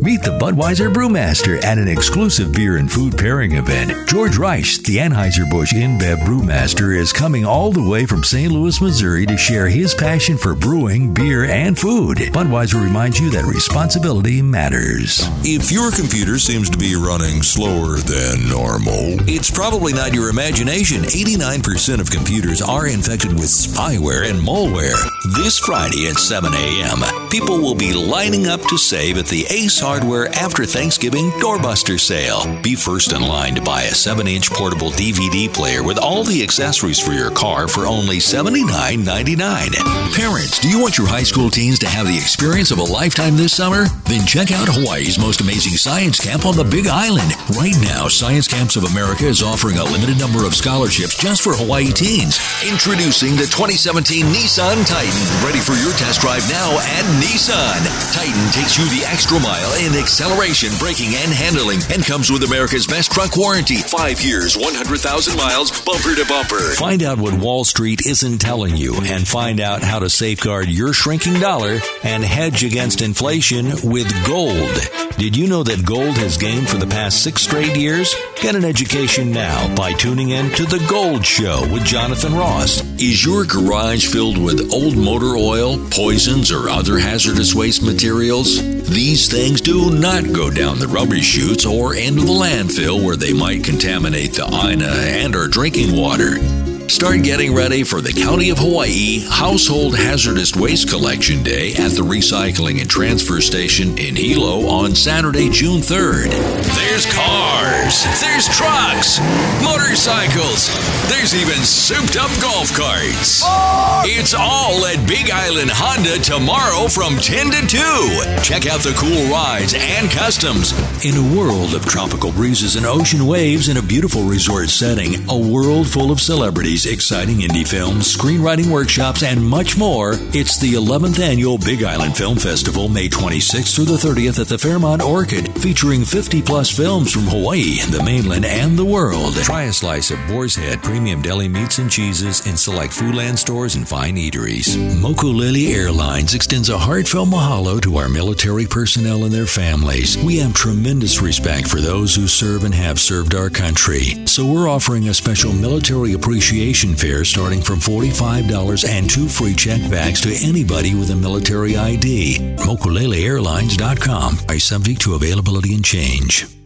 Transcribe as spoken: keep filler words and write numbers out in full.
Meet the Budweiser Brewmaster at an exclusive beer and food pairing event. George Reich, the Anheuser-Busch InBev Brewmaster, is coming all the way from Saint Louis, Missouri to share his passion for brewing, beer, and food. Budweiser reminds you that responsibility matters. If your computer seems to be running slower than normal, it's probably not your imagination. eighty-nine percent of computers are infected with spyware and malware. This Friday at seven a.m., people will be lining up to save at the Ace Hardware After Thanksgiving Doorbuster Sale. Be first in line to buy a seven-inch portable D V D player with all the accessories for your car for only seventy-nine ninety-nine. Parents, do you want your high school teens to have the experience of a lifetime this summer? Then check out Hawaii's most amazing science camp on the Big Island. Right now, Science Camps of America is offering a limited number of scholarships just for Hawaii teens. Introducing the twenty seventeen Nissan Titan. Ready for your test drive now at Nissan. Titan takes you the extra mile in acceleration, braking, and handling, and comes with America's best truck warranty. Five years, one hundred thousand miles, bumper to bumper. Find out what Wall Street isn't telling you, and find out how to safeguard your shrinking dollar and hedge against inflation with gold. Did you know that gold has gained for the past six straight years? Get an education now by tuning in to The Gold Show with Jonathan Ross. Is your garage filled with old motor oil, poisons, or other hazardous waste materials? These things do not go down the rubbish chutes or into the landfill where they might contaminate the I N A and our drinking water. Start getting ready for the County of Hawaii Household Hazardous Waste Collection Day at the Recycling and Transfer Station in Hilo on Saturday, June third. There's cars, there's trucks, motorcycles, there's even souped-up golf carts. Oh! It's all at Big Island Honda tomorrow from ten to two. Check out the cool rides and customs. In a world of tropical breezes and ocean waves in a beautiful resort setting, a world full of celebrities, exciting indie films, screenwriting workshops, and much more, it's the eleventh Annual Big Island Film Festival, May twenty-sixth through the thirtieth at the Fairmont Orchid, featuring fifty plus films from Hawaii, the mainland, and the world. Try a slice of Boar's Head premium deli meats and cheeses in select Foodland stores and fine eateries. Mokulele Airlines extends a heartfelt mahalo to our military personnel and their families. We have tremendous respect for those who serve and have served our country, so we're offering a special military appreciation fare starting from forty-five dollars and two free check bags to anybody with a military I D. Mokulele Airlines dot com. Price subject to availability and change.